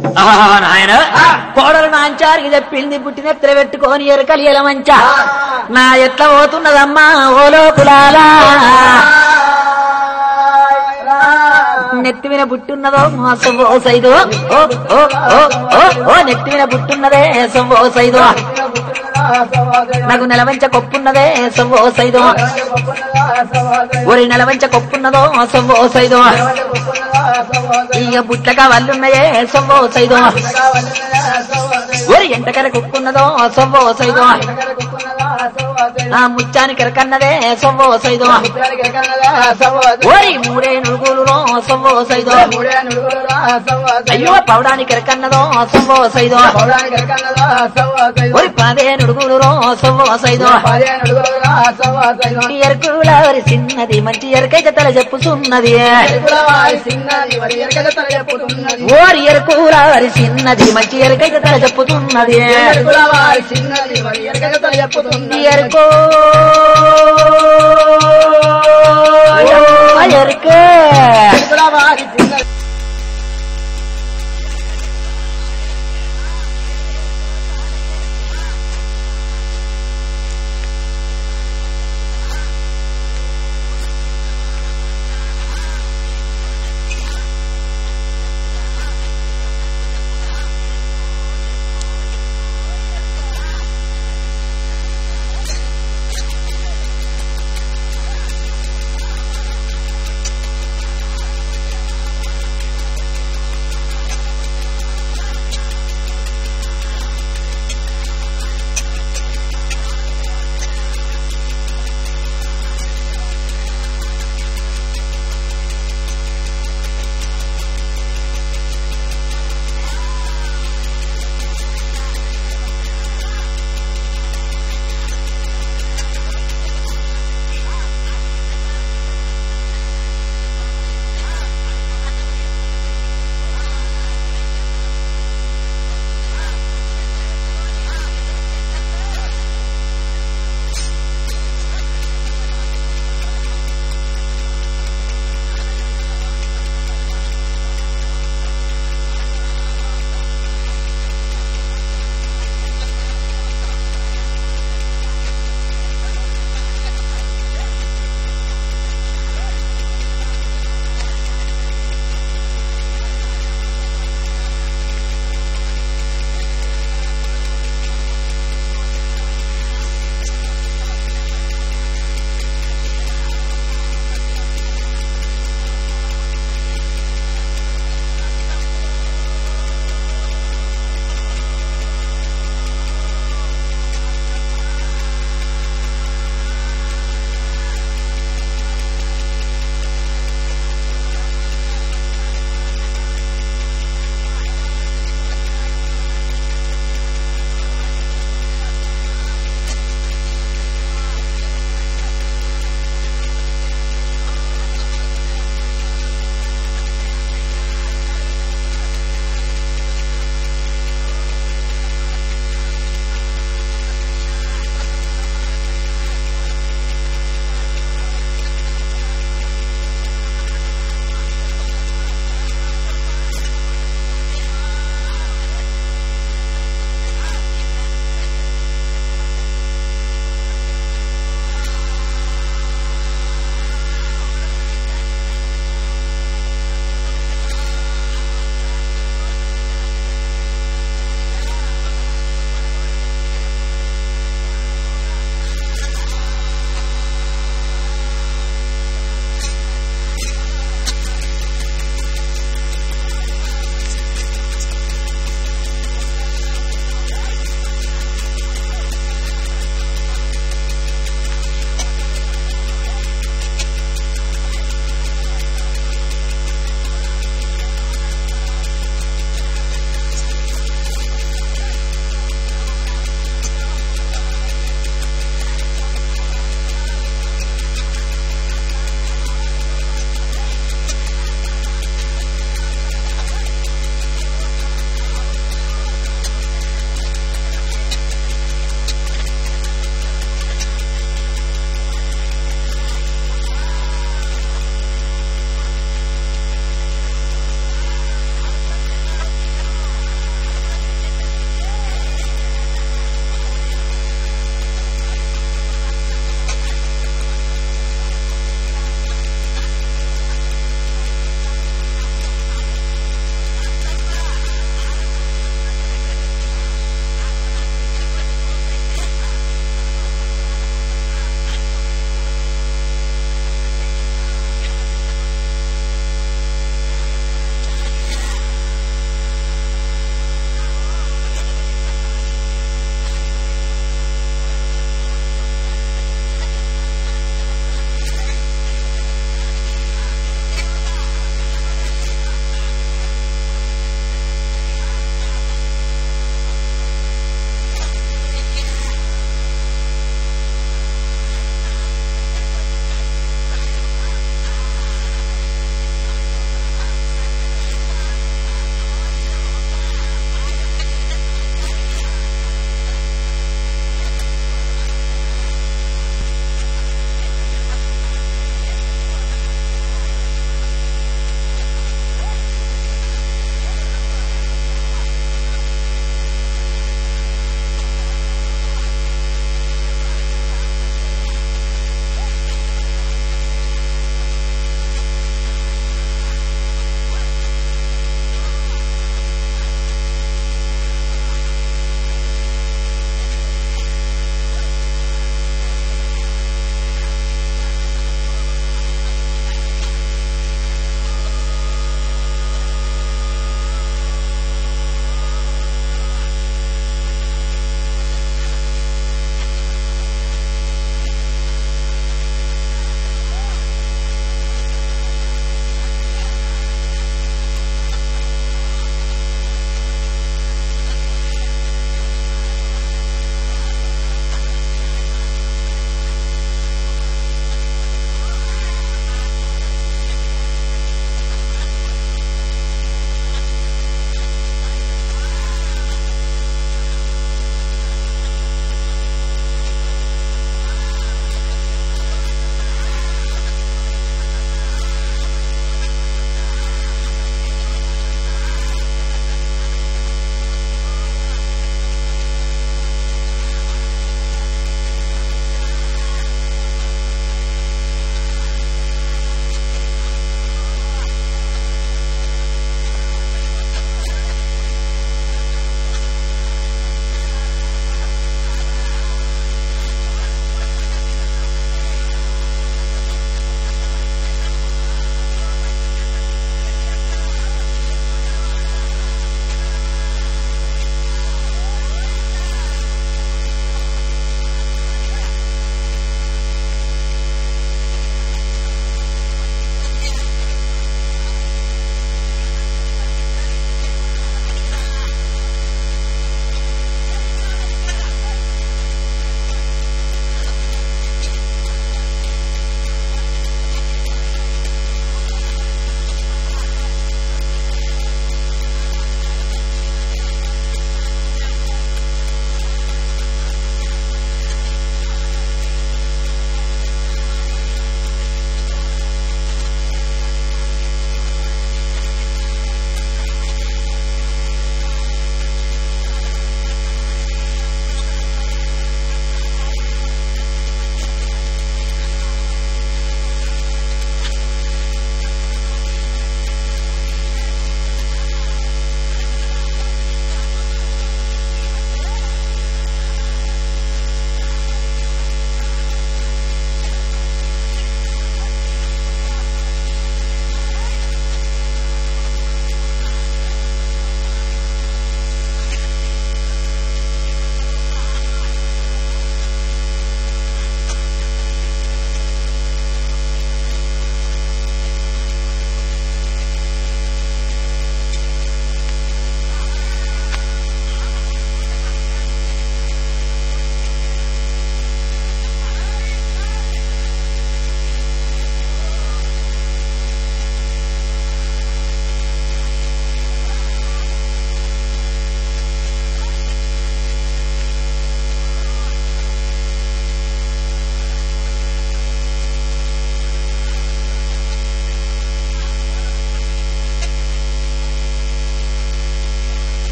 నాయన కోడలు నాంచారికి చెప్పింది పుట్టినెత్తర పెట్టుకొని ఎరకలి ఎల మంచా నా ఎట్లా పోతున్నదమ్మా ఓ లోకులాలా నెత్తి మీద బుట్టున్నదో సొవ్వో సైదో నెత్తి మీద బుట్టున్నదే సొవ్వో సైదో నాకు నెలవంచ కొప్పున్నదే సొవ్వో సైదో ఒరి నెలవంచ కొప్పున్నదో సొవ్వో సైదో ఇక బుట్లక వల్లున్నాయే సొవ్వో సైదో ఒరి ఎంటకర కుక్కున్నదో సొవ్వో సైదో ఆ ముచ్చాని కెరకన్నదే సొవ్వో సైదో ఓరి మూడే నురుగులులో సొవ్వో సైదో అయ్యో పౌడానికి కెరకన్నదో సొవ్వో సైదో ఒరి పదే నుడుగులులో సొవ్వో సైదో ఎరుకులవరి చిన్నది మంచి ఎరకైతే తల చెప్పుతున్నది ఓరి ఎరుకులవరి చిన్నది మంచి ఎరకైతే తల చెప్పుతున్నది ఎరుకో ఎరుకే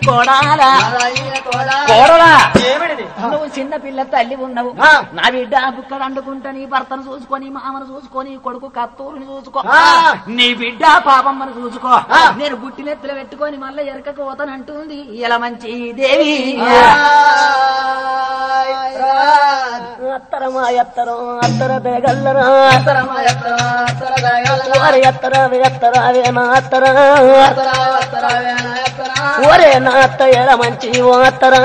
కోడాలా కోడలా నువ్వు చిన్న పిల్ల తల్లి ఉన్నావు నా బిడ్డ బుక్కలు అండుకుంటా నీ భర్తను చూసుకొని మామను చూసుకొని కొడుకు కత్తూరుని చూసుకో నీ బిడ్డ పాపమ్మను చూసుకో నేను గుట్టినెత్తులు పెట్టుకొని మళ్ళీ ఎరకకు పోతానంటుంది ఇలా మంచి దేవి అత్తరమా ఎత్తరం అత్తర బేగల్లరా ఎత్తరావే నా అత్తర ఒరే నా అత్త ఎలా మంచి ఓ అత్తరా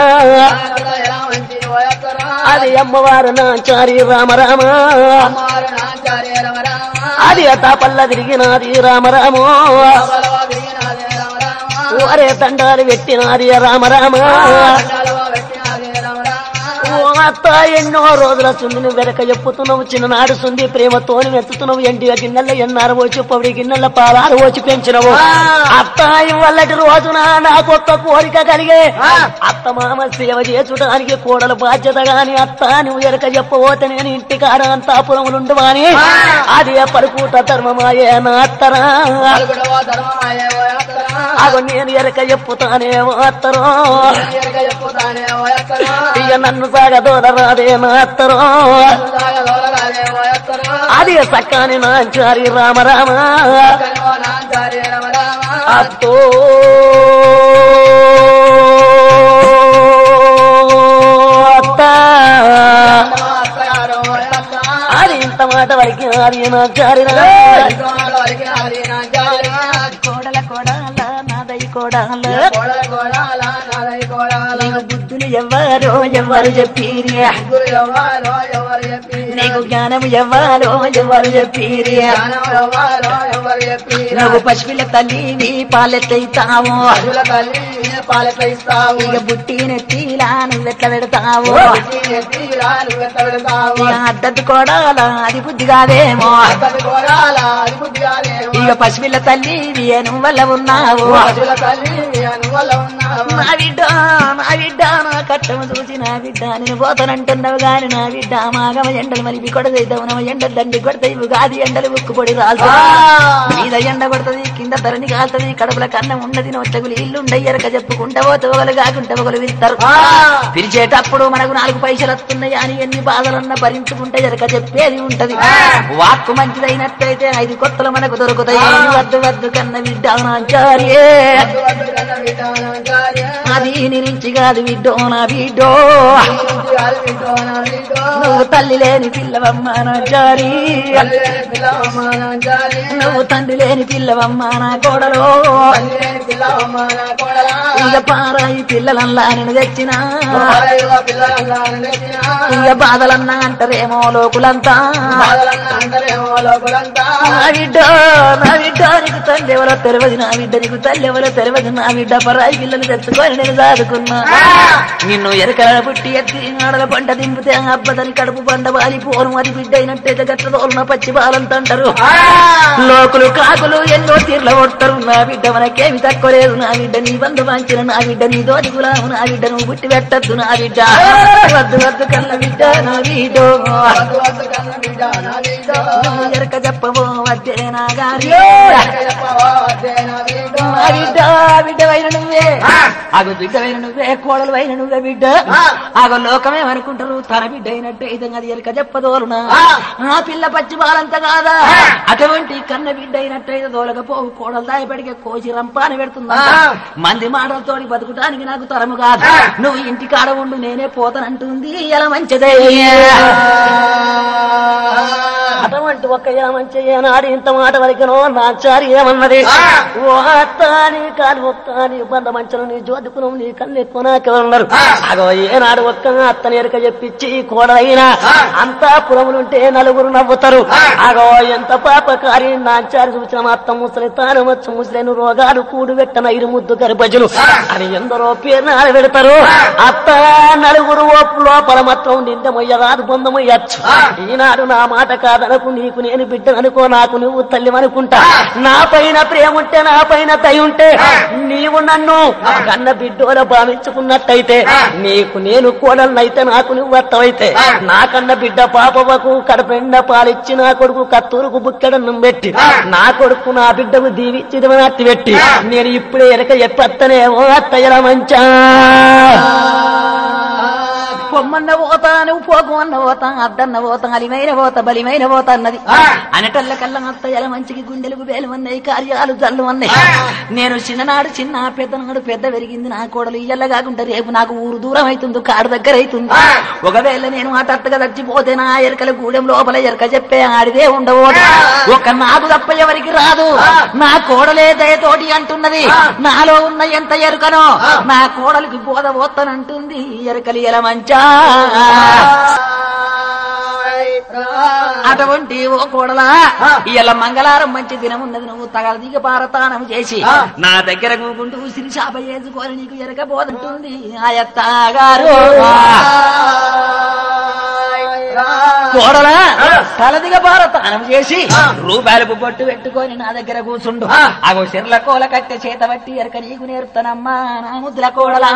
అది అమ్మవారు నాచారి రామరామ అది అతాపల్ల తిరిగినాది రామరామో ఒరే దండాలు పెట్టినాది రామరామ అత్త ఎన్నో రోజుల సుందిని వెనక చెప్పుతున్నావు చిన్ననాడు సుంది ప్రేమతోని వెతుతున్నావు ఎండి గిన్నెల ఎన్నారు వచ్చి పౌడి గిన్నెల పాలాలు వచ్చి పెంచినవు అత్త ఇవల్లటి రోజున నాకొక్క కోరిక కలిగే అత్త మామ సేవ చేసుడానికి కోడల బాధ్యత గాని అత్త నువ్వు వెనక చెప్పబోతే నేను ఇంటికాడ అంతాపురములుండు అని అది పలుకూట ధర్మమాయే నా అత్తరా అగో నేను ఎరక చెప్పుతానే అత్తరో ఇక నన్ను సాగదోలరాదే నా అత్తరో అది సక్కాని నాంచారి రామరామ అత్తో అత్త అది ఇంత మాట వరకు అది నాంచారి కోడల కోడాల నాదై కోడాల బుద్ధులు ఎవ్వరో ఎవరు చెప్పిరి నీకు జ్ఞానము ఎవ్వరో ఎవరు చెప్పిరి నువ్వు పసిపిల్ల తల్లివి పాలెత్తైతావు ఇక బుట్టి నెత్తిలా నువ్వెట్ల పెడతావు అడ్డద్దు కోడాల అది బుద్ధి కాదేమో ఇక పసిపిల్ల తల్లివి నువ్వు వల్ల ఉన్నావు నా బిడ్డ నా కట్టము చూసి నా బిడ్డ నేను పోతానంటున్నావు గాని నా బిడ్డ మాగమ ఎండలు మలిపి కొడదైతావు నమ్మ ఎండలు దండి కొడతాయి గాది ఎండలు ఉక్కుపొడి రాదు మీద ఎండ కొడుతుంది కింద ధరని కాలుతుంది కడుపుల కన్నం ఉన్నది నొచ్చగులు ఇల్లుండయి ఎరక చెప్పుకుంటా పోతే ఒకరు కాకుంటే ఒకరు విస్తారు పిలిచేటప్పుడు మనకు 4 పైసలు వస్తున్నాయి అని ఎన్ని బాధలున్నా భరించుకుంటే ఎరక చెప్పేది ఉంటది వాక్కు మంచిదైనట్టయితే 5 కొత్తలు మనకు దొరుకుతాయి వద్దు వద్దు కన్న బిడ్డ నాచార్యే అది నిరించి కాదు బిడ్డో నా బిడ్డో నువ్వు తల్లి లేని పిల్లవమ్మ నా జారి నువ్వు తండ్రి లేని పిల్లవమ్మ నా కోడలో ఇక పారాయి పిల్లలల్లా నేను తెచ్చినా ఇక బాధలన్నా అంటారేమో లోకులంతా నా బిడ్డో నీకు తల్లి ఎవరో తెలియదు నా బిడ్డ నీకు తల్లి ఎవరో తెలియదు నా బిడ్డ పరాయి పిల్లలు తెచ్చుకొని నేను దాదుకున్నా నిన్ను ఎరకల పుట్టి ఎత్తి ఆడల పంట దింపితే అబ్బదని కడుపు పంట వాలి పోను అది బిడ్డ అయినట్టయితే గట్ల తోలున పచ్చి బాలంతంటారు లోకులు కాకులు ఎన్నో తీర్ల కొడతారు నా బిడ్డ మనకేమి తక్కువ లేదు నా బిడ్డ నీ బంధు పంచిన నా బిడ్డ నీ దోటి గులాము నా బిడ్డ నువ్వు పుట్టి పెట్టద్దు నా బిడ్డ వద్దు వద్దు కన్న బిడ్డ నా బిడ్డో నువ్వు ఎరక చెప్పబో వద్దే నా గారి బిడ్డ వైన నువ్వే ఆగో బిడ్డ వైన నువ్వే కోడలు వైన నువ్వే బిడ్డ ఆగో లోకమే అనుకుంటారు తన బిడ్డ అయినట్టు ఇదంగా అది ఎరక చెప్పదోలునా ఆ పిల్ల పచ్చి బాలంతా కాదా అటువంటి కన్న బిడ్డ అయినట్టయితే దోలకపోవు కోడలు దాయపడికే కోసి రంపాని పెడుతుందా మంది మాటలతోటి బతుకుటానికి నాకు తరము కాదు నువ్వు ఇంటి కాడ ఉండు నేనే పోతానంటుంది ఎలా మంచిదే అటువంటి ఒక్క ఎలా మంచి నాడు ఇంత మాట వరకునో నాచారి ఏమన్నది ఓ అత్తాని కాని ఒక్కని బంధ మంచను నీ జోదుకును నీ కన్ను ఎక్కువ నాకెవరున్నారు అగో ఏనాడు ఒక్క అత్తని ఎరక చెప్పించి కోడలైనా అంతా పురములుంటే 4 నవ్వుతారు అగో ఎంత పాపకారి నాచారి చూసిన మా అత్త ముసలి తాను వచ్చు ముసలేను రోగాలు కూడు పెట్టన 2 ముద్దు గర్భజులు అని ఎందరో పేరు పెడతారు అత్త 4 లోపల మాత్రం నింద మొయ్యరాదు బొందమొయ్యచ్చు ఈనాడు నా మాట కాదనకు నీకు నేను బిడ్డ అనుకో, నాకు నువ్వు తల్లి అనుకుంటా. నా పైన ప్రేమ ఉంటే, నా పైన దయ ఉంటే, నీవు నన్ను కన్న బిడ్డోల భావించుకున్నట్టయితే, నీకు నేను కోడలనైతే, నాకు నువ్వు అత్తమైతే, నాకన్న బిడ్డ పాపవకు కడపెండ పాలిచ్చి, నా కొడుకు కత్తూరుకు బుక్కెడన్నం పెట్టి, నా కొడుకు నా బిడ్డకు దీవించి అత్తి పెట్టి, నేను ఇప్పుడే ఎనక చెప్పత్తనేమో అత్తయ్యల మంచా. పొమ్మన్న పోతా, నువ్వు పోకమన్న పోతా, అద్దన్న పోతా, అలిమైన పోతా, బలిమైన పోతా అన్నది. అనటల్ల కల్లా అత్తయ్యల మంచికి గుండెలకు వేలు ఉన్నాయి, కార్యాలు జల్లు ఉన్నాయి. నేను చిన్ననాడు చిన్న, పెద్దనాడు పెద్ద పెరిగింది. నా కోడలు ఇయ్యల్ల కాకుండా రేపు నాకు ఊరు దూరం అవుతుంది, కాడు దగ్గర అవుతుంది. ఒకవేళ నేను అట్టగా చచ్చిపోతే నా ఎరకల గూడెం లోపల ఎరక చెప్పే ఆడిదే ఉండబోదు. ఒక నాకు తప్ప ఎవరికి రాదు. నా కోడలే దయతోటి అంటున్నది. నాలో ఉన్న ఎంత ఎరుకనో నా కోడలికి బోధ పోతానంటుంది ఎరకలి ఎల మంచా. అటువంటి ఓ కోడలా, ఇలా మంగళవారం మంచి దినం ఉన్నది, నువ్వు తగలదిగ పారతానం చేసి నా దగ్గర కూకుంటూ ఉసిరి శాప చేసుకొని నీకు ఎరగబోదంటుంది ఆయత్తగారు. కోడలా తలదిగ పారతానం చేసి రూపాయలకు బొట్టు పెట్టుకొని నా దగ్గర కూర్చుండు. అగో చెర్ల కోల కట్టె చేత బట్టి ఎరక నీకు నేర్పుతానమ్మా నా ముద్దుల కోడలా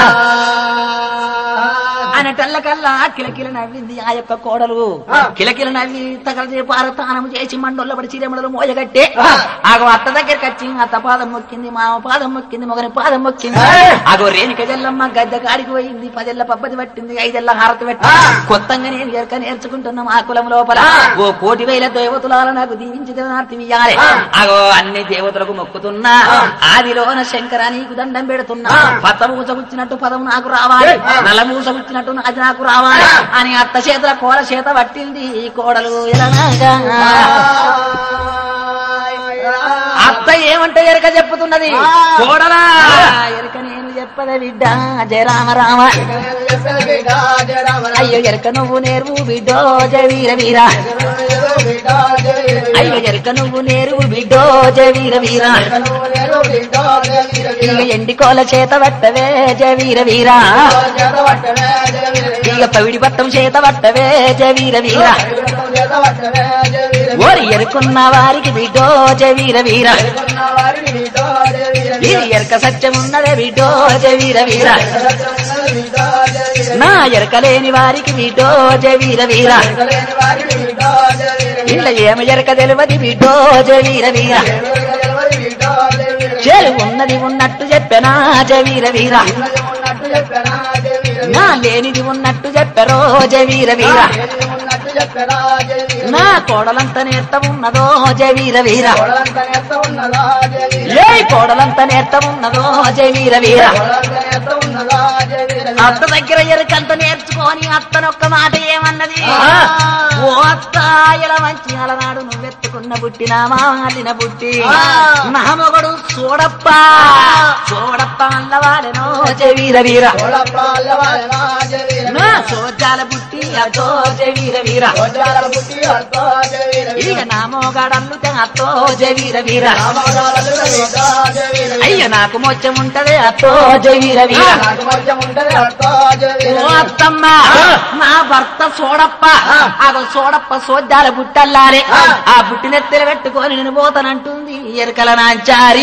అనటల్లకల్లా కిలకిల నవ్వింది ఆ యొక్క కోడలు. కిలకిల నవ్వి తగలది పారతానం చేసి మండోళ్ళ పడి చిరమడలు మోయగట్టే ఆగో అత్త దగ్గరికి వచ్చి అత్త పాదం మొక్కింది, మామ పాదం మొక్కింది, మొగని పాదం మొక్కింది. ఆగో రేణుక జల్లమ్మ గద్దె కాడికి పోయింది, 10 ఏళ్ల పబ్బది పట్టింది, 5 ఏళ్ల హారతి పెట్టి కొత్తగా నేను ఎరక నేర్చుకుంటున్నాం ఆ కులం లోపల. ఓ 1,000,000 దేవతలాల నాకు దీవించి దేవనార్థియాలి. అగో అన్ని దేవతలకు మొక్కుతున్నా, ఆదిలోన శంకర నీకు దండం పెడుతున్నా, పచ్చ మూస కూర్చున్నట్టు పదం నాకు రావాలి, నల్ల మూస కూర్చున్నట్టు అది నాకు రావాలి అని అత్త చేతుల కోల చేత పట్టింది ఈ కోడలు. ఎలాగా అత్త ఏమంటే ఎరక చెప్పుతున్నది, కోడలా ఎరక నేను చెప్పద బిడ్డ జయ రామ రామ, అయ్యో ఎరక నువ్వు నేర్వు బిడ్డో జయ వీర వీర, అయ్యో ఎరక నువ్వు నేర్వు బిడ్డో జయ వీర వీర, ఇక ఎండి కోల చేత పట్టవే జయ వీర వీర, ఇక పవిడి పట్టం చేత పట్టవే జయ వీర వీర, ఓరి ఎరుకున్న వారికి బిడ్డో జయ వీర వీర, ఇది ఎరక సత్యం ఉన్నదే బిడ్డో జయ వీర వీర, నా ఎరకలేని వారికి బిడ్డో జయ వీర వీర, ఇలా ఏమి ఎరక తెలియదు బిడ్డో జయ వీర వీర, చేరు ఉన్నది ఉన్నట్టు చెప్పనా జయ వీర వీర, నా లేనిది ఉన్నట్టు చెప్పరో జయ వీర వీర, నా కోడలంత నేర్త ఉన్నదో జయ వీర వీర, ఏ కోడలంత నేర్త ఉన్నదో జయ వీర వీర, అత్త దగ్గర ఎరకంత నేర్చుకొని అత్తనొక్క మాట ఏమన్నది, ఓ అత్త ఇలా మంచి అలనాడు నువ్వెత్తుకున్న బుట్టి నా మాలిన బుట్టి నా మొగడు చూడప్ప చూడప్ప అల్లవాడెనో జయ వీర వీర, నా సోజాల బుట్టి అతో జయ వీర వీర, ఇక నా మోగాడల్లు అత్తో జయ వీర వీర, అయ్య నాకు మొచ్చం ఉంటది అత్తో జయ వీర వీర, ఓ అత్తమ్మ నా భర్త చూడప్ప అగో చూడప్ప సోద్దాల బుట్టల్లారే ఆ బుట్టి నెత్తెలు పెట్టుకొని నేను పోతానంటుంది ఎరకల నాంచారి.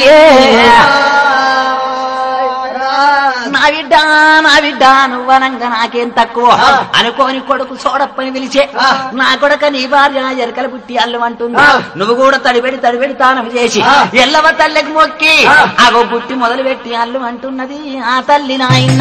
నా బిడ్డ నువ్వనంగా నాకేం తక్కువ అనుకోని కొడుకు చూడప్పని పిలిచే, నా కొడుక నీ భార్య ఎరకల బుట్టి అల్లు అంటుంది, నువ్వు కూడా తడిబెడి తానం చేసి ఎల్లవ తల్లికి మొక్కి అగో బుట్టి మొదలు పెట్టి అల్లు అంటున్నది ఆ తల్లి నాయన.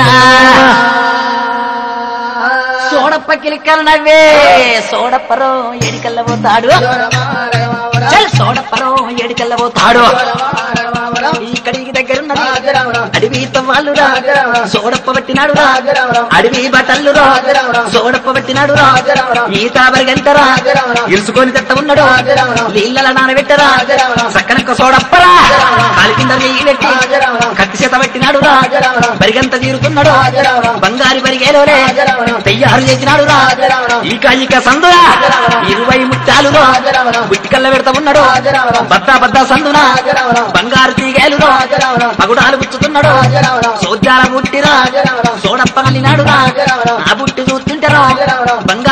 సోడప్ప కిలికలు నవ్వే సోడప్పరో ఎడికల్ల పోతాడు, సోడప్పరో ఎడికల్ల పోతాడు, ఇక్కడికి దగ్గరున్నది అడవి వాళ్ళు సోడప్ప పట్టినాడు అడవి బట్టలు సోడప్ప పట్టినాడు ఈత బరిగంటరా ఇరుసుకొని తెట్ట ఉన్నాడు నీళ్ళ నానబెట్టరా సక్కనక్క సోడప్పరా కాలి కింద నెయ్యి పెట్టి కత్తి చేత పట్టినాడు బరిగంత తీరుకున్నాడు బంగారి బరిగేలోనే తయ్యారు చేసినాడు ఇక సందురా 20 ముత్యాలు బుట్టికల్ల పెడతా ఉన్నాడు బద్దా సందున బంగారు తీగేలు పగుడాలు పుచ్చుతున్నాడు సోద్యాల బుట్టిరా సోడప్ప కలినాడు ఆ బుట్టి చూస్తుంటారా బంగారి బుట్టి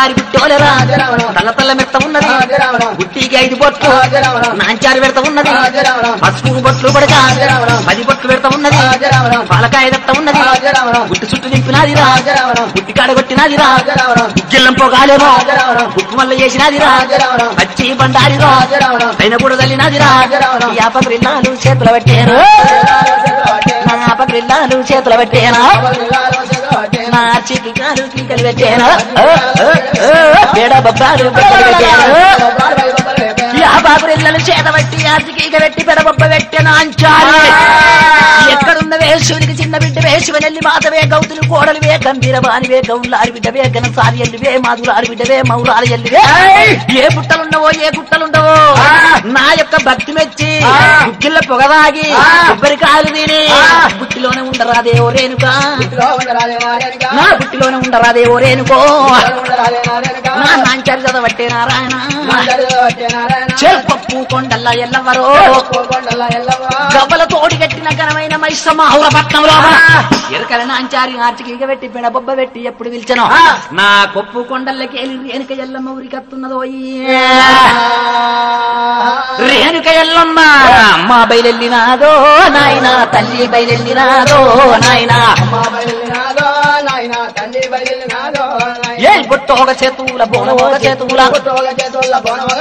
తోలరా తల్ల తల్ల మెత్త ఉన్నది గుట్టికి 5 బొట్లు నాంచారు పెడతా ఉన్నది పసుపు బొట్లు పడక 10 బొట్లు పెడతా ఉన్నది పాలకాయ దత్త ఉన్నది గుట్టు చుట్టూ నింపినాదిరా గుట్టి కాడ కొట్టినాదిరా గిల్లం పోగాలేమో గుట్టు మల్ల చేసినాదిరా పచ్చి బండారిరా పైన కూడా తల్లినాదిరా యాపగ్రిల్లాలు చేతుల పెట్టాను నా యాపగ్రిల్లాలు చేతుల పెట్టానా నా చికికాలు కీకలు పెట్టాను పేడ బొబ్బాలు పెట్టాను యాపగ్రిల్లను చేతబట్టి ఆర్చికీక పెట్టి పెడబొబ్బ పెట్టాను అంచాలి ఎక్కడున్న వేసునికి చిన్న బిడ్డ వేసువెల్లి మాతవే గౌతులు కోడలువే గంభీర బానివే గౌన్లారి బిడ్డవే గణసారి ఎల్లివే మాధురారి బిడ్డవే మౌరాలి ఎల్లివే ఏ పుట్టలుండవో ఏ గుట్టలుండవో నా యొక్క భక్తి మెచ్చి గుగ్గిళ్ళ పొగదాగి కొబ్బరికాయలు తిని బుట్టిలోనే ఉండరాదే ఓ రేణుకా నా బుట్టిలోనే ఉండరాదే ఓ రేణుకో నా నాంచారి చదవట్టే నారాయణ చెల్పప్పు కొండల్లా ఎల్లవరో గవ్వల తోడి కట్టిన ఘనమైన మైసమ్మ హౌరపట్నంలో ఎరకల నాంచారి ఆర్చికీగ పెట్టి బెడబొబ్బ పెట్టి ఎప్పుడు పిలిచను నా కొప్పు కొండల్లకి రేణుక ఎల్లమ్మ ఊరికత్తున్నదో రేణుక ఎల్లమ్మ అమ్మ బయలెల్లినాదో నాయన తల్లి బయలెల్లినాదో నాయన ఏ పొట్టోగ చేతుల బోనమోగ చేతుల పొట్టోగ చేతుల బోనమోగ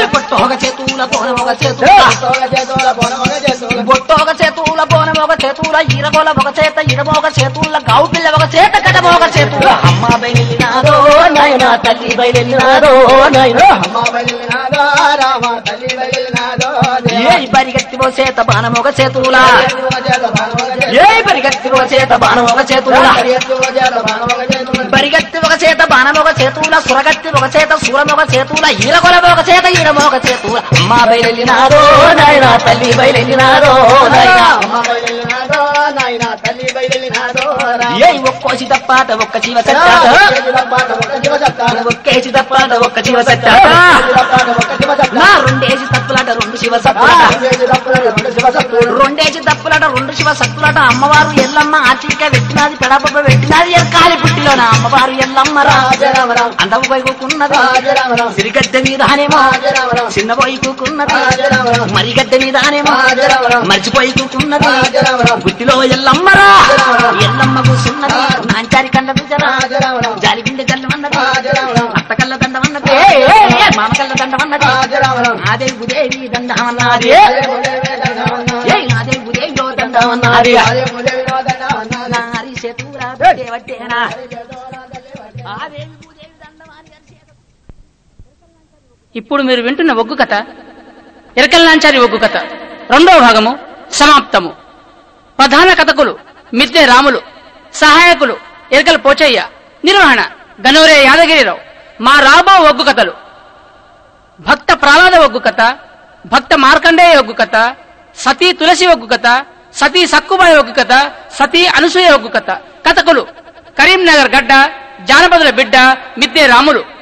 చేతుల బొట్టోగ చేతుల బోనమోగ చేతుల ఈరగోల ఒక చేత ఇడమోగ చేతుల గావు పిల్ల ఒక చేత కడమోగ చేతుల అమ్మ బయలెల్లినాదో నాయన తల్లి బయలెల్లినాదో నాయన అమ్మ బయలెల్లినాదో రామ తల్లి బయలెల్లినాదో ఏ పరిగెత్తివో చేత బాణమోగ చేతుల ఏ పరిగెత్తివో చేత బాణమోగ చేతుల పరిగెత్తి ఒక చేత బాణమోగ చేతుల సురగత్తి ఒక చేత సూరమోగ చేతుల ఈరగొల ఒక చేత ఈరమోగ చేతుల అమ్మ బయలెల్లినాదో నాయన తల్లి బయలెల్లినాదో నాయన అమ్మ బయలెల్లినాదో నాయన తల్లి బయలెల్లినాదో ఏ ఒక్కోసి తప్పాట ఒక్క జీవ సత్తాట ఒక్కేసి తప్పాట ఒక్క జీవ సత్తాట నా రెండేసి తప్పులాట 2 శివ సత్తులాట రెండేసి తప్పులాట 2 శివ సత్తులాట అమ్మవారు ఎల్లమ్మ ఆచిక పెట్టినది పెడబొబ్బ పెట్టినది కాలి పుట్టిలోన అమ్మవారు ఎల్లమ్మ అందము పోయికున్నది సిరిగడ్డ మీదనేమో చిన్న పోయికున్నది మరిగడ్డ మీదనేమో మర్చిపోయి కూకున్నది గుట్టిలో ఎల్లమ్మరా ఎల్లమ్మ కూసున్నది నాంచారి కళ్ళ దుజరా జాలిగుండె జల్లమన్నది అత్త కళ్ళ దండమన్నది మామ కళ్ళ దండమన్నది ఆదే ఉదేవి దండమన్నది ఆదే ఉదేవిలో దండమన్నది నారి చేతురా దేవట్టేనా ఇప్పుడు మీరు వింటున్న ఒగ్గు కథ ఎరకల్నాంచారి ఒగ్గు కథ 2వ భాగము సమాప్తము. ప్రధాన కథకులు మిద్దె రాములు, సహాయకులు ఎరకల పోచయ్య, నిర్వహణ గనోరే యాదగిరిరావు. మా రాబో ఒగ్గు కథలు: భక్త ప్రహ్లాద ఒగ్గు కథ, భక్త మార్కండేయ ఒగ్గు కథ, సతీ తులసి ఒగ్గు కథ, సతీ సక్కుబాయి ఒగ్గు కథ, సతీ అనసూయ ఒగ్గు కథ. కథకులు కరీంనగర్ గడ్డ, జానపదుల బిడ్డ మిద్దె రాములు.